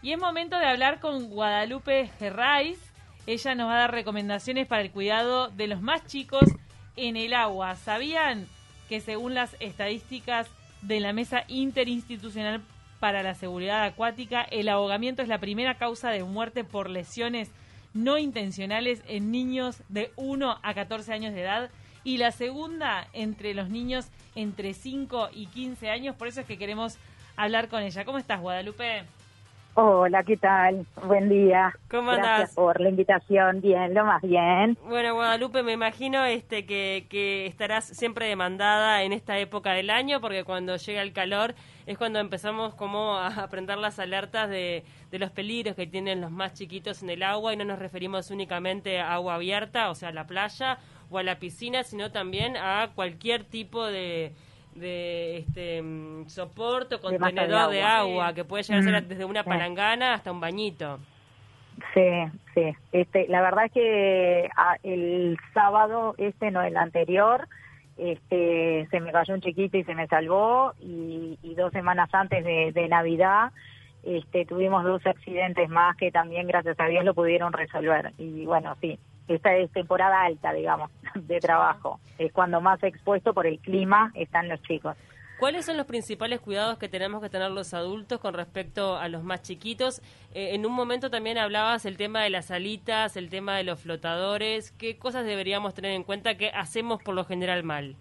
Y es momento de hablar con Guadalupe Gerrais. Ella nos va a dar recomendaciones para el cuidado de los más chicos en el agua. ¿Sabían que según las estadísticas de la Mesa Interinstitucional para la Seguridad Acuática, el ahogamiento es la primera causa de muerte por lesiones no intencionales en niños de 1 a 14 años de edad y la segunda entre los niños entre 5 y 15 años? Por eso es que queremos hablar con ella. ¿Cómo estás, Guadalupe? Hola, ¿qué tal? Buen día. ¿Cómo andás? Gracias por la invitación. Bien, lo más bien. Bueno, Guadalupe, me imagino que estarás siempre demandada en esta época del año, porque cuando llega el calor es cuando empezamos como a prender las alertas de los peligros que tienen los más chiquitos en el agua, y no nos referimos únicamente a agua abierta, o sea, a la playa o a la piscina, sino también a cualquier tipo de soporte o contenedor de agua, que puede llegar a ser desde una palangana hasta un bañito. Sí. La verdad es que el sábado, no el anterior, se me cayó un chiquito y se me salvó, y 2 semanas antes de Navidad tuvimos 2 accidentes más que también, gracias a Dios, lo pudieron resolver. Y bueno, sí, esta es temporada alta, digamos, de trabajo. Es cuando más expuesto por el clima están los chicos. ¿Cuáles son los principales cuidados que tenemos que tener los adultos con respecto a los más chiquitos? En un momento también hablabas el tema de las alitas, el tema de los flotadores. ¿Qué cosas deberíamos tener en cuenta que hacemos por lo general mal?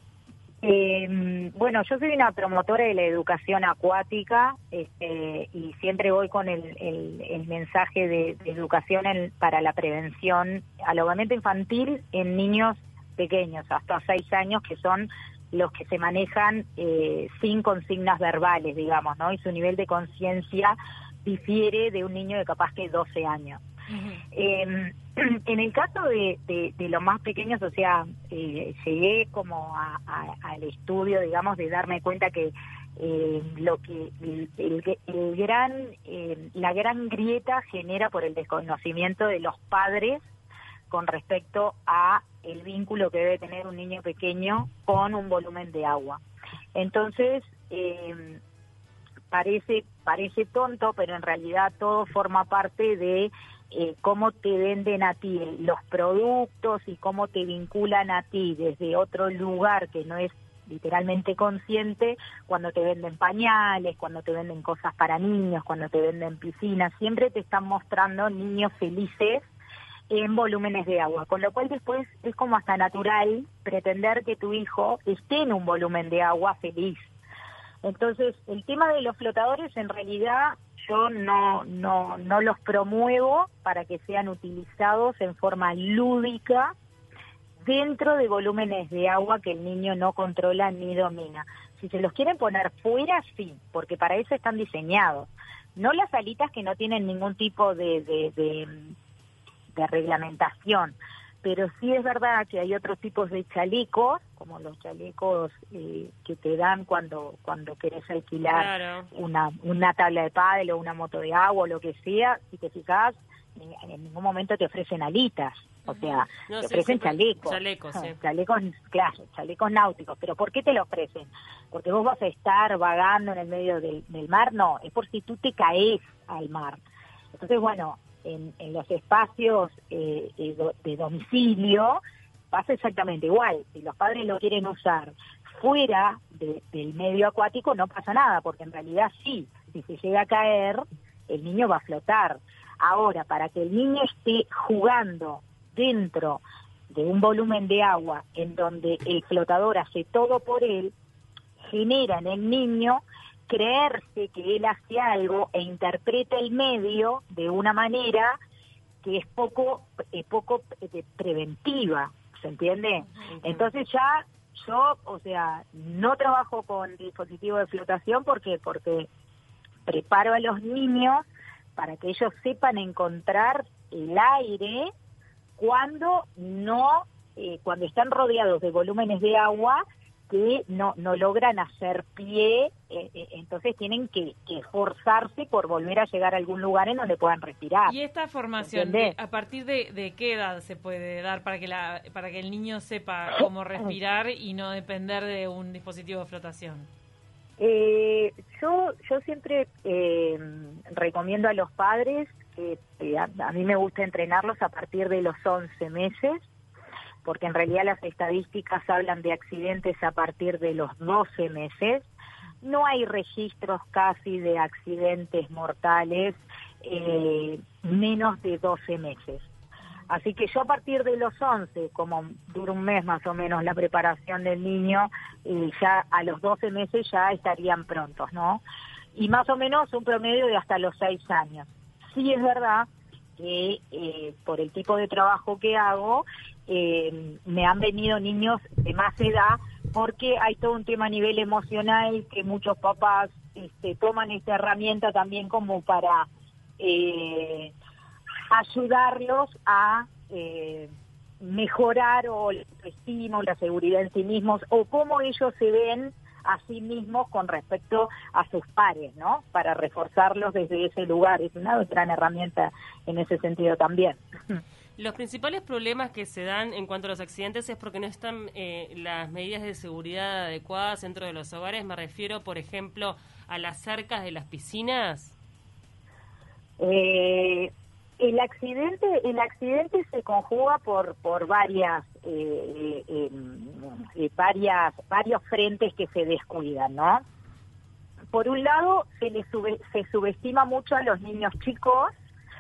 Bueno, yo soy una promotora de la educación acuática, y siempre voy con el mensaje de educación para la prevención al ahogamiento infantil en niños pequeños, hasta 6 años, que son los que se manejan sin consignas verbales, digamos, ¿no? Y su nivel de conciencia difiere de un niño de capaz que 12 años. En el caso de los más pequeños, o sea, llegué como al estudio, digamos, de darme cuenta que la gran grieta genera por el desconocimiento de los padres con respecto a el vínculo que debe tener un niño pequeño con un volumen de agua. Entonces, parece tonto, pero en realidad todo forma parte de cómo te venden a ti los productos y cómo te vinculan a ti desde otro lugar que no es literalmente consciente, cuando te venden pañales, cuando te venden cosas para niños, cuando te venden piscinas. Siempre te están mostrando niños felices en volúmenes de agua, con lo cual después es como hasta natural pretender que tu hijo esté en un volumen de agua feliz. Entonces, el tema de los flotadores, en realidad yo no los promuevo para que sean utilizados en forma lúdica dentro de volúmenes de agua que el niño no controla ni domina. Si se los quieren poner fuera, sí, porque para eso están diseñados. No las alitas que no tienen ningún tipo de reglamentación, pero sí es verdad que hay otros tipos de chalecos, como los chalecos que te dan cuando querés alquilar, claro, una tabla de pádel o una moto de agua o lo que sea. Si te fijas, en ningún momento te ofrecen alitas, o sea, te ofrecen chalecos, claro, chalecos náuticos. ¿Pero por qué te lo ofrecen? ¿Porque vos vas a estar vagando en el medio del mar? No, es por si tú te caes al mar. Entonces, bueno, en los espacios de domicilio pasa exactamente igual. Si los padres lo quieren usar fuera del medio acuático, no pasa nada, porque en realidad sí, si se llega a caer, el niño va a flotar. Ahora, para que el niño esté jugando dentro de un volumen de agua en donde el flotador hace todo por él, genera en el niño creerse que él hace algo e interpreta el medio de una manera que es poco preventiva, ¿se entiende? Entonces ya yo, o sea, no trabajo con dispositivos de flotación porque preparo a los niños para que ellos sepan encontrar el aire cuando están rodeados de volúmenes de agua que no logran hacer pie, entonces tienen que esforzarse por volver a llegar a algún lugar en donde puedan respirar. ¿Y esta formación, a partir de qué edad se puede dar para que el niño sepa cómo respirar y no depender de un dispositivo de flotación? Yo siempre recomiendo a los padres que a mí me gusta entrenarlos a partir de los 11 meses, porque en realidad las estadísticas hablan de accidentes a partir de los 12 meses. No hay registros casi de accidentes mortales menos de 12 meses. Así que yo a partir de los 11, como dura un mes más o menos la preparación del niño, ya a los 12 meses ya estarían prontos, ¿no? Y más o menos un promedio de hasta los 6 años. Sí es verdad que por el tipo de trabajo que hago, me han venido niños de más edad, porque hay todo un tema a nivel emocional que muchos papás toman esta herramienta también como para ayudarlos a mejorar o la autoestima o la seguridad en sí mismos, o cómo ellos se ven a sí mismos con respecto a sus pares, ¿no? Para reforzarlos desde ese lugar. Es una gran herramienta en ese sentido también. Los principales problemas que se dan en cuanto a los accidentes es porque no están las medidas de seguridad adecuadas dentro de los hogares. Me refiero, por ejemplo, a las cercas de las piscinas. El accidente se conjuga por varios frentes que se descuidan, ¿no? Por un lado, se subestima mucho a los niños chicos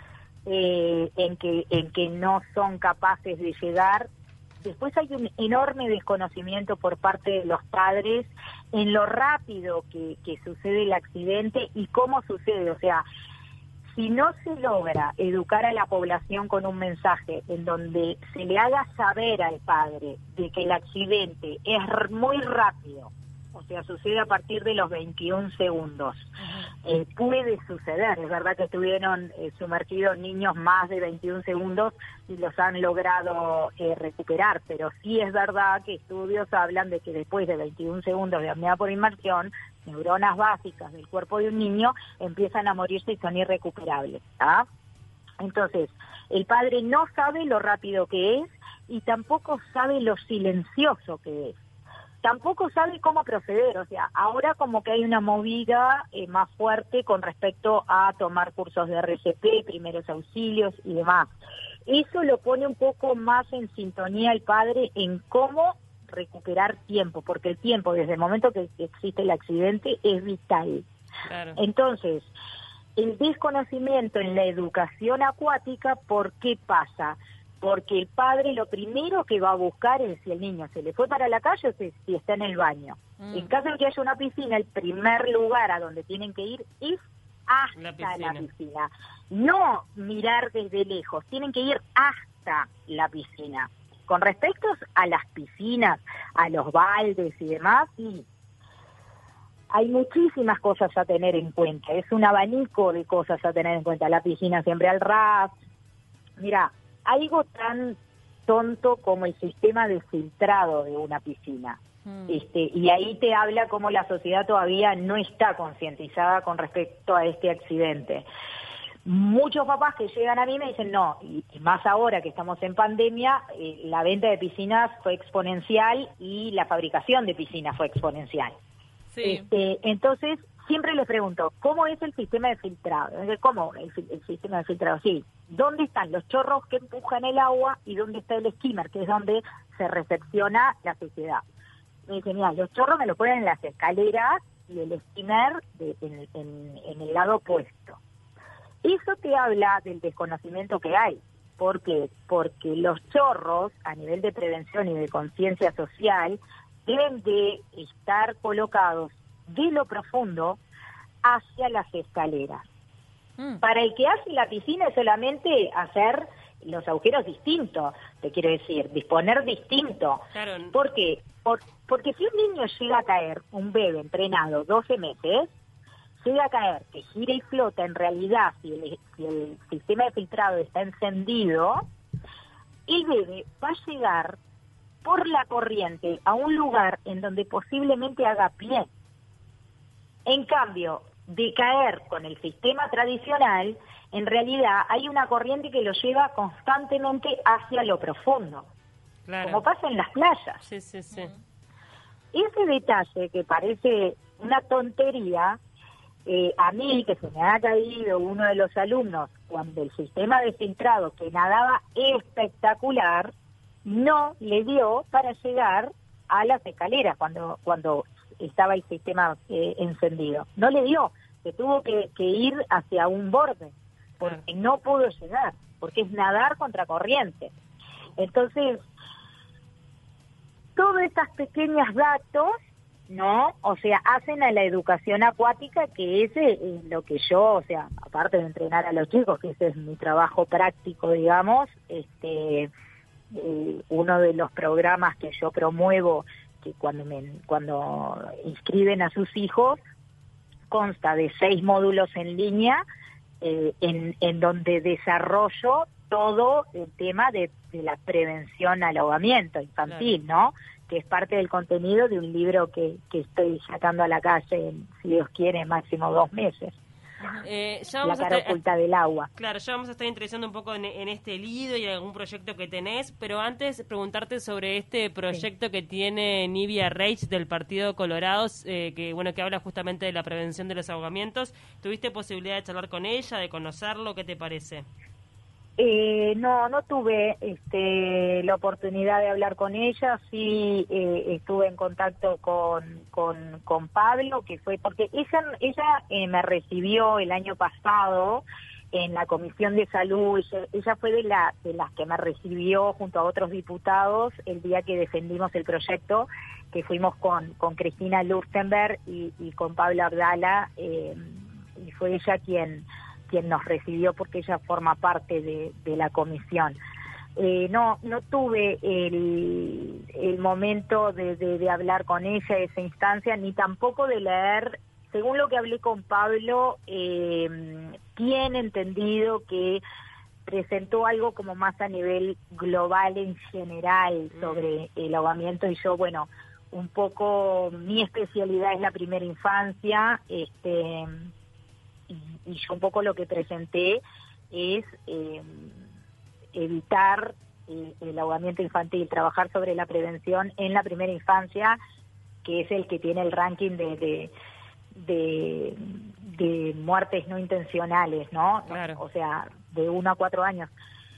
en que no son capaces de llegar. Después hay un enorme desconocimiento por parte de los padres en lo rápido que sucede el accidente y cómo sucede, o sea, si no se logra educar a la población con un mensaje en donde se le haga saber al padre de que el accidente es muy rápido, o sea, sucede a partir de los 21 segundos, puede suceder, es verdad que estuvieron sumergidos niños más de 21 segundos y los han logrado recuperar, pero sí es verdad que estudios hablan de que después de 21 segundos de apnea por inmersión, neuronas básicas del cuerpo de un niño empiezan a morirse y son irrecuperables, ¿ah? Entonces, el padre no sabe lo rápido que es y tampoco sabe lo silencioso que es. Tampoco sabe cómo proceder, o sea, ahora como que hay una movida más fuerte con respecto a tomar cursos de RCP, primeros auxilios y demás. Eso lo pone un poco más en sintonía el padre en cómo recuperar tiempo, porque el tiempo desde el momento que existe el accidente es vital. Claro. Entonces, el desconocimiento en la educación acuática, ¿por qué pasa? Porque el padre lo primero que va a buscar es si el niño se le fue para la calle o si está en el baño. En caso de que haya una piscina, el primer lugar a donde tienen que ir es hasta la piscina. No mirar desde lejos, tienen que ir hasta la piscina. Con respecto a las piscinas, a los baldes y demás, sí, hay muchísimas cosas a tener en cuenta. Es un abanico de cosas a tener en cuenta. La piscina siempre al ras. Mira, algo tan tonto como el sistema de filtrado de una piscina. Y ahí te habla cómo la sociedad todavía no está concientizada con respecto a este accidente. Muchos papás que llegan a mí me dicen, no, y más ahora que estamos en pandemia, la venta de piscinas fue exponencial y la fabricación de piscinas fue exponencial. Sí. Entonces, siempre les pregunto, ¿cómo es el sistema de filtrado? ¿Cómo el sistema de filtrado? Sí, ¿dónde están los chorros que empujan el agua y dónde está el skimmer, que es donde se recepciona la suciedad? Me dicen, mira, los chorros me lo ponen en las escaleras y el skimmer en el lado opuesto. Eso te habla del desconocimiento que hay. ¿Por qué? Porque los chorros, a nivel de prevención y de conciencia social, deben de estar colocados de lo profundo hacia las escaleras. Para el que hace la piscina es solamente hacer los agujeros distintos, te quiero decir, disponer distinto. Claro. ¿Por qué? Porque si un niño llega a caer, un bebé entrenado 12 meses, llega a caer, que gira y flota, en realidad, si el sistema de filtrado está encendido, el bebé va a llegar por la corriente a un lugar en donde posiblemente haga pie. En cambio, de caer con el sistema tradicional, en realidad hay una corriente que lo lleva constantemente hacia lo profundo, claro, como pasa en las playas. Sí, sí, sí. Ese detalle que parece una tontería. A mí, que se me ha caído uno de los alumnos, cuando el sistema de filtrado, que nadaba espectacular, no le dio para llegar a las escaleras cuando estaba el sistema encendido. No le dio, se tuvo que ir hacia un borde, porque no pudo llegar, porque es nadar contra corriente. Entonces, todos estos pequeños datos, ¿no? O sea, hacen a la educación acuática, que ese es lo que yo, o sea, aparte de entrenar a los chicos, que ese es mi trabajo práctico, digamos, uno de los programas que yo promuevo, que cuando inscriben a sus hijos, consta de 6 módulos en línea, en donde desarrollo todo el tema de la prevención al ahogamiento infantil, claro, ¿no? Que es parte del contenido de un libro que estoy sacando a la calle, si Dios quiere, máximo 2 meses. La cara oculta del agua. Claro, ya vamos a estar interesando un poco en este lido y en algún proyecto que tenés, pero antes preguntarte sobre este proyecto que tiene Nivia Reich del Partido Colorado, que habla justamente de la prevención de los ahogamientos. ¿Tuviste posibilidad de charlar con ella, de conocerlo? ¿Qué te parece? No tuve la oportunidad de hablar con ella. Sí, estuve en contacto con Pablo, que fue porque ella me recibió el año pasado en la Comisión de Salud. Ella fue de las que me recibió junto a otros diputados el día que defendimos el proyecto, que fuimos con Cristina Lurtenberg y con Pablo Abdala, y fue ella quien nos recibió, porque ella forma parte de la comisión. No tuve el momento de hablar con ella, esa instancia, ni tampoco de leer. Según lo que hablé con Pablo, tiene entendido que presentó algo como más a nivel global en general sobre el ahogamiento, y yo, un poco mi especialidad es la primera infancia, y yo un poco lo que presenté es evitar el ahogamiento infantil, trabajar sobre la prevención en la primera infancia, que es el que tiene el ranking de muertes no intencionales, ¿no? Claro. O sea, de 1 a 4 años.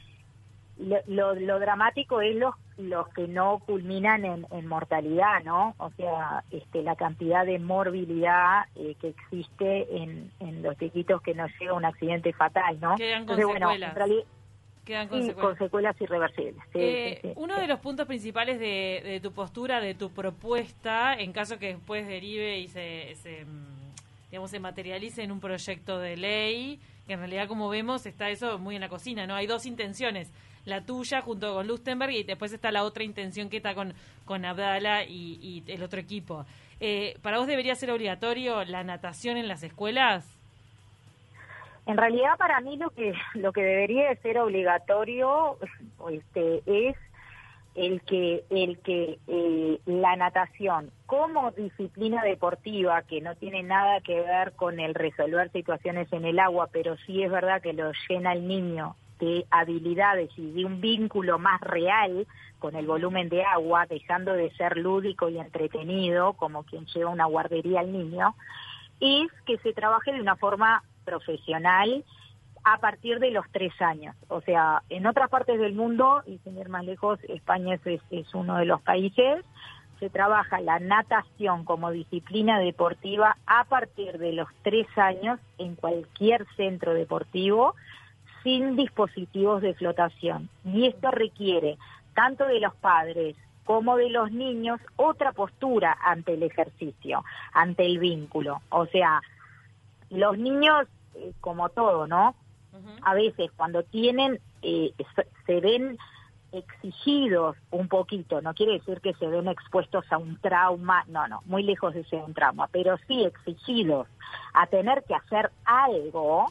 Lo dramático es los que no culminan en mortalidad, ¿no? O sea, la cantidad de morbilidad que existe en los chiquitos que nos llega a un accidente fatal, ¿no? Quedan con secuelas. En realidad, Quedan con secuelas irreversibles. Sí. Uno de los puntos principales de tu postura, de tu propuesta, en caso que después derive y se materialice en un proyecto de ley, que en realidad, como vemos, está eso muy en la cocina, ¿no? Hay 2 intenciones, la tuya junto con Lurtenberg, y después está la otra intención que está con Abdala y el otro equipo. ¿Para vos debería ser obligatorio la natación en las escuelas? En realidad, para mí lo que debería de ser obligatorio es el que la natación como disciplina deportiva, que no tiene nada que ver con el resolver situaciones en el agua, pero sí es verdad que lo llena el niño de habilidades y de un vínculo más real con el volumen de agua, dejando de ser lúdico y entretenido, como quien lleva una guardería al niño, es que se trabaje de una forma profesional a partir de los 3 años. O sea, en otras partes del mundo, y sin ir más lejos, España es uno de los países, se trabaja la natación como disciplina deportiva a partir de los 3 años en cualquier centro deportivo, sin dispositivos de flotación. Y esto requiere, tanto de los padres como de los niños, otra postura ante el ejercicio, ante el vínculo. O sea, los niños, como todo, ¿no? A veces cuando tienen, se ven exigidos un poquito, no quiere decir que se ven expuestos a un trauma, no, muy lejos de ser un trauma, pero sí exigidos a tener que hacer algo,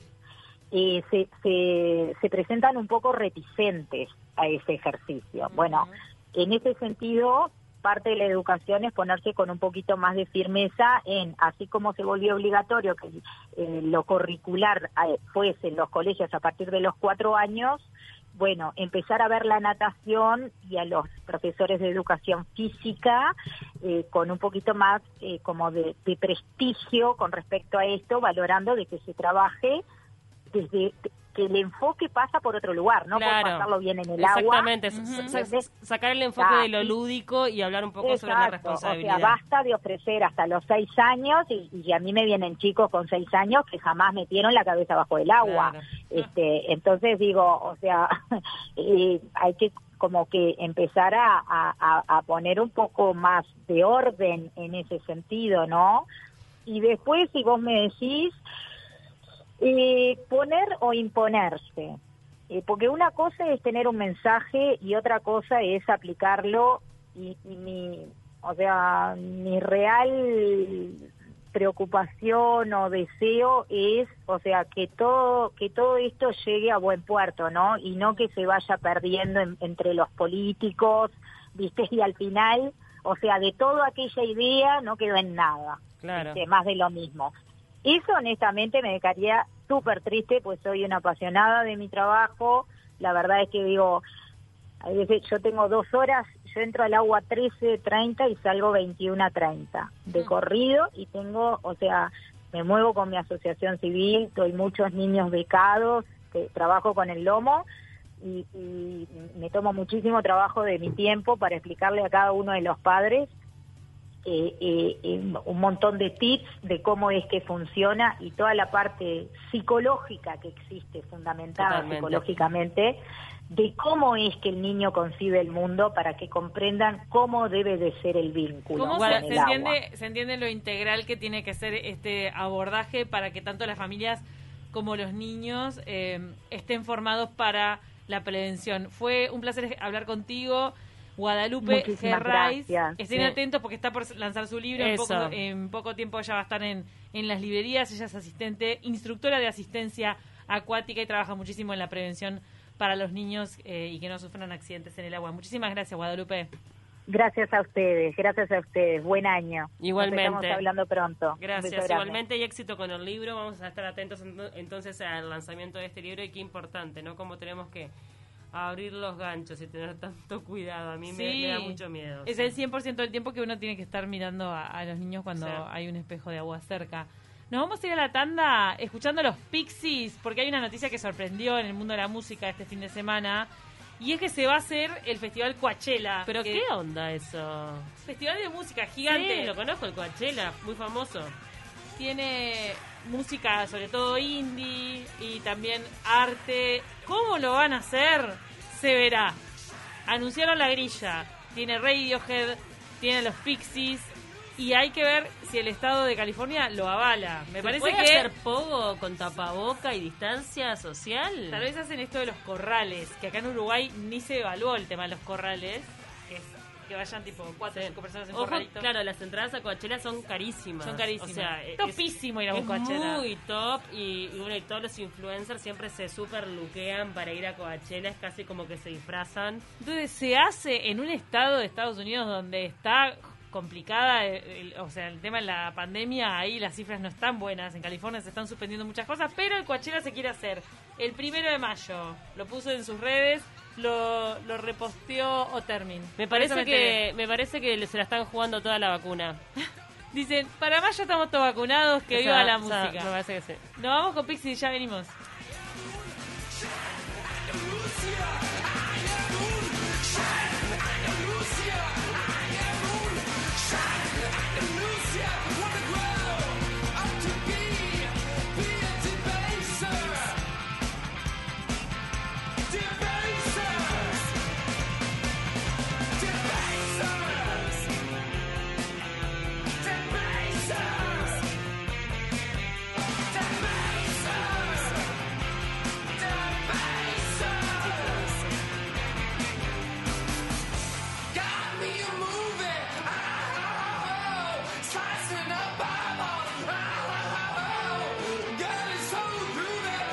se presentan un poco reticentes a ese ejercicio. Bueno, en ese sentido, parte de la educación es ponerse con un poquito más de firmeza así como se volvió obligatorio que lo curricular fuese en los colegios a partir de los 4 años, bueno, empezar a ver la natación y a los profesores de educación física con un poquito más como de prestigio con respecto a esto, valorando de que se trabaje desde que el enfoque pasa por otro lugar, no por pasarlo bien en el agua. Exactamente, sacar el enfoque de lo lúdico y hablar un poco sobre la responsabilidad. O sea, basta de ofrecer hasta los 6 años, y a mí me vienen chicos con 6 años que jamás metieron la cabeza bajo el agua. Claro. Entonces digo, o sea, hay que como que empezar a poner un poco más de orden en ese sentido, ¿no? Y después, si vos me decís, poner o imponerse, porque una cosa es tener un mensaje y otra cosa es aplicarlo, y mi real preocupación o deseo es, o sea, que todo esto llegue a buen puerto, ¿no? Y no que se vaya perdiendo entre los políticos, ¿viste? Y al final, o sea, de toda aquella idea no quedó en nada. Claro. Más de lo mismo. Eso honestamente me dejaría súper triste, pues soy una apasionada de mi trabajo. La verdad es que digo, a veces yo tengo 2 horas, yo entro al agua 13:30 y salgo 21:30 de corrido, y tengo, o sea, me muevo con mi asociación civil, doy muchos niños becados, trabajo con el lomo, y me tomo muchísimo trabajo de mi tiempo para explicarle a cada uno de los padres un montón de tips de cómo es que funciona, y toda la parte psicológica que existe, fundamentada psicológicamente, de cómo es que el niño concibe el mundo, para que comprendan cómo debe de ser el vínculo. ¿Cómo se entiende lo integral que tiene que ser este abordaje para que tanto las familias como los niños estén formados para la prevención? Fue un placer hablar contigo, Guadalupe Gerrais. Estén atentos porque está por lanzar su libro. En poco tiempo ya va a estar en las librerías. Ella es asistente, instructora de asistencia acuática, y trabaja muchísimo en la prevención para los niños y que no sufran accidentes en el agua. Muchísimas gracias, Guadalupe. Gracias a ustedes. Buen año. Igualmente. Nos estamos hablando pronto. Gracias, igualmente, y éxito con el libro. Vamos a estar atentos entonces al lanzamiento de este libro, y qué importante, ¿no? Cómo tenemos que abrir los ganchos y tener tanto cuidado. A mí me da mucho miedo. Es el 100% del tiempo que uno tiene que estar mirando a los niños cuando hay un espejo de agua cerca. Nos vamos a ir a la tanda escuchando a los Pixies, porque hay una noticia que sorprendió en el mundo de la música este fin de semana, y es que se va a hacer el Festival Coachella. ¿Pero qué onda eso? Festival de música gigante. Sí, lo conozco, el Coachella, muy famoso. Tiene música, sobre todo indie, y también arte. ¿Cómo lo van a hacer? Se verá. Anunciaron la grilla. Tiene Radiohead, tiene los Pixies, y hay que ver si el estado de California lo avala. Me parece puede que hacer pogo con tapaboca y distancia social. Tal vez hacen esto de los corrales, que acá en Uruguay ni se evaluó el tema de los corrales, que vayan tipo 4 o 5 personas en corralito. Claro, las entradas a Coachella son carísimas. O sea, topísimo ir a un Coachella. Es muy top, y todos los influencers siempre se super lookean para ir a Coachella, es casi como que se disfrazan. Entonces se hace en un estado de Estados Unidos donde está complicada, o sea, el tema de la pandemia, ahí las cifras no están buenas. En California se están suspendiendo muchas cosas, pero el Coachella se quiere hacer el 1 de mayo. Lo puso en sus redes, lo reposteó Otermin. Me parece que se la están jugando toda la vacuna. Dicen, para mayo estamos todos vacunados, que viva la música. Me parece que sí. Nos vamos con Pixie y ya venimos.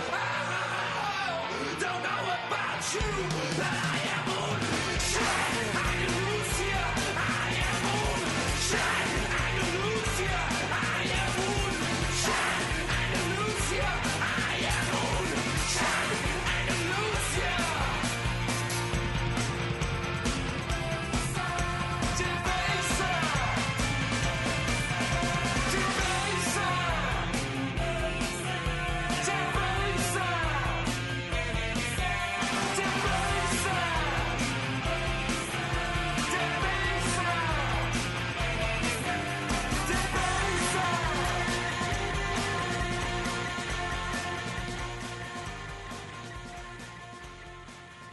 Don't know about you, but I am on.